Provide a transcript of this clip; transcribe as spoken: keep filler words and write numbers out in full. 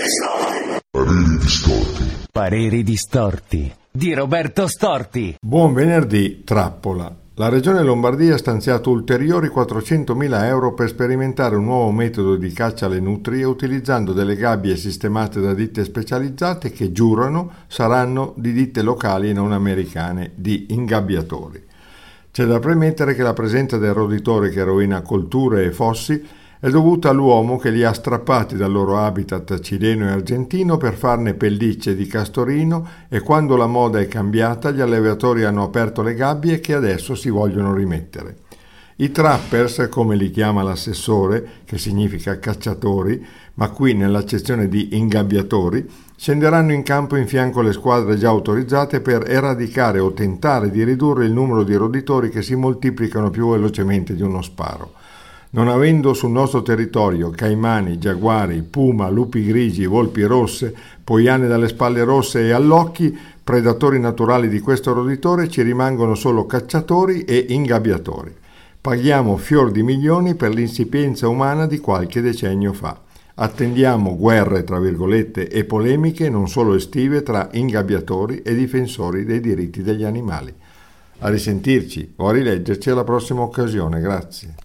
Pareri distorti. Pareri distorti di Roberto Storti. Buon venerdì, trappola. La Regione Lombardia ha stanziato ulteriori quattrocentomila euro per sperimentare un nuovo metodo di caccia alle nutrie utilizzando delle gabbie sistemate da ditte specializzate che giurano saranno di ditte locali e non americane, di ingabbiatori. C'è da premettere che la presenza del roditore che rovina colture e fossi è dovuta all'uomo che li ha strappati dal loro habitat cileno e argentino per farne pellicce di castorino e quando la moda è cambiata gli allevatori hanno aperto le gabbie che adesso si vogliono rimettere. I trappers, come li chiama l'assessore, che significa cacciatori, ma qui nell'accezione di ingabbiatori, scenderanno in campo in fianco alle squadre già autorizzate per eradicare o tentare di ridurre il numero di roditori che si moltiplicano più velocemente di uno sparo. Non avendo sul nostro territorio caimani, giaguari, puma, lupi grigi, volpi rosse, poiane dalle spalle rosse e allocchi, predatori naturali di questo roditore, ci rimangono solo cacciatori e ingabbiatori. Paghiamo fior di milioni per l'insipienza umana di qualche decennio fa. Attendiamo guerre, tra virgolette, e polemiche non solo estive tra ingabbiatori e difensori dei diritti degli animali. A risentirci o a rileggerci alla prossima occasione, grazie.